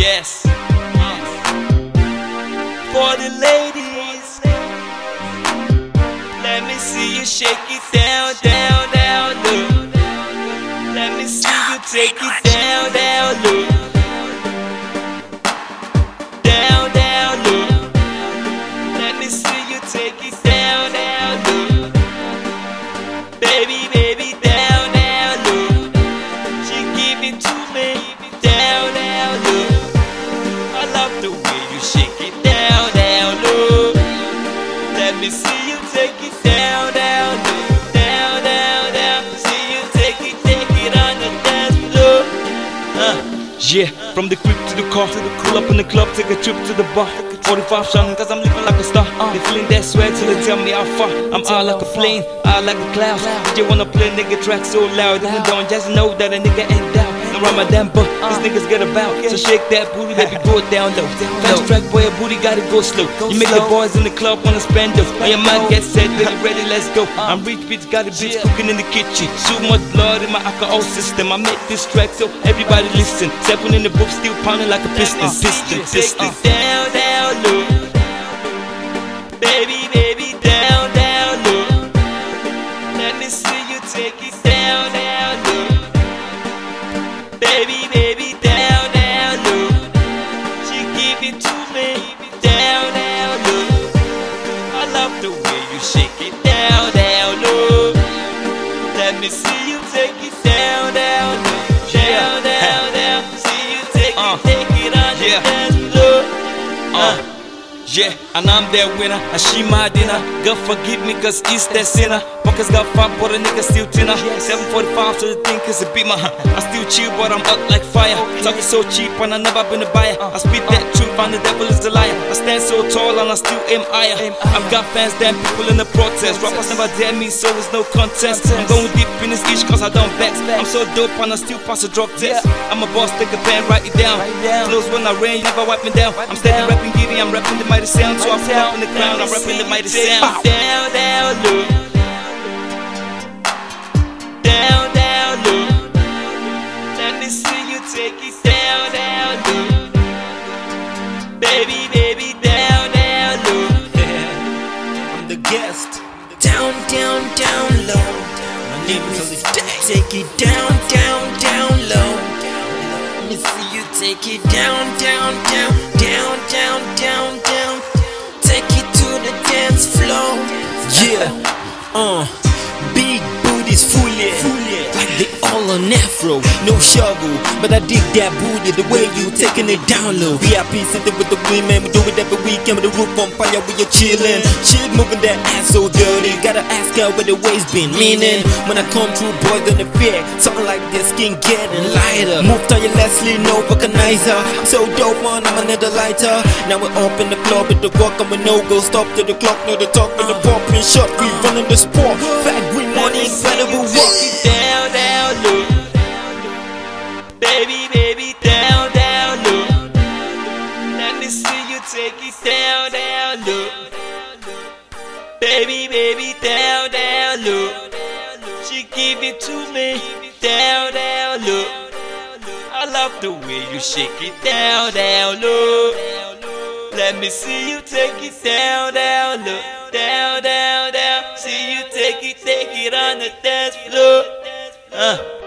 Yes. For the ladies, let me see you shake it down, down, down, low. Let me see you take it down, down, low. Down, down, low. Let me see you take it down, down, low. Baby, baby, down, down, low. She give it to me, down, down, low. I love the way you shake it down, down, low. Let me see you take it down, down, low. Down, down, down. See you take it on the dance floor. Yeah, from the crib to the car, pull up in the club, take a trip to the bar. 45 shining cause I'm living like a star. They feeling that swag till they tell me how far. I'm all like a plane, all like a cloud. DJ wanna play a nigga track so loud. Even though just know that a nigga ain't down. No Ramadan, but these niggas get about. So shake that booty, baby, go down low. Fast track, boy, your booty gotta go slow. You make the boys in the club wanna spend dough. On your mind, get set, baby, ready, let's go. I'm rich, bitch, got a bitch cooking in the kitchen. Too much blood in my alcohol system. I make this track so everybody listen. 7 in the booth, still pounding like a piston. Piston. Down, down low. Baby, baby, down, down low. Let me see you take it down, down low. Baby, baby, down, down low. She give it to me, down, down low. I love the way you shake it down, down low. Let me see you take it down, down low. Down, down, down. See you take it on the dance floor. Yeah, and I'm that winner, and she my dinner. God forgive me cause it's that sinner. Pockets got fat but a nigga still thinner. 745 so the thing is a beamer. I still chill but I'm up like fire. Talking so cheap and I never been a buyer. I spit that truth and the devil is a liar. I stand so tall and I still aim higher. I've got fans, damn people in the protest. Rappers never dare me so it's no contest. I'm going deep in this each cause I don't vex. I'm so dope and I still pass a drug test. I'm a boss, take a pen, write it down. Flows when I rain, never wipe me down. I'm steady rapping giddy, I'm rapping the mighty sound. So I put up in the ground, I'm rapping the mighty sound. Down, down, low. Down, down, low. Let me see you take it down, down, low. Baby, baby, down, down, low. I'm the guest. Down, down, down low. My name is take it down, down, down low. Let me see you take it down, down, down, down, down, down, down. Take it to the dance floor. Yeah, big booties fully, like they all on afro. No shovel, but I dig that booty the way you taking it down low. VIP sitting with the women, we do it every weekend with the roof on fire. We are chilling, she moving that ass so dirty. Gotta ask her where the waist been. Meaning when I come through, boys on the fear, something like this skin getting lighter. Move to your Leslie, no recognizer. So dope man, I'm another lighter. Now we're up in the club with the rock and we no go stop to the clock, no the talk with the popping shot. We running the sport, fat green money, incredible walk. Down, down low. Baby, baby, down, down low. Let me see you take it down, down low. Baby, baby, down, down low. She give it to me, down, down low. I love the way you shake it down, down low. Let me see you take it down, down low. Down, down, down. See you take it on the dance floor.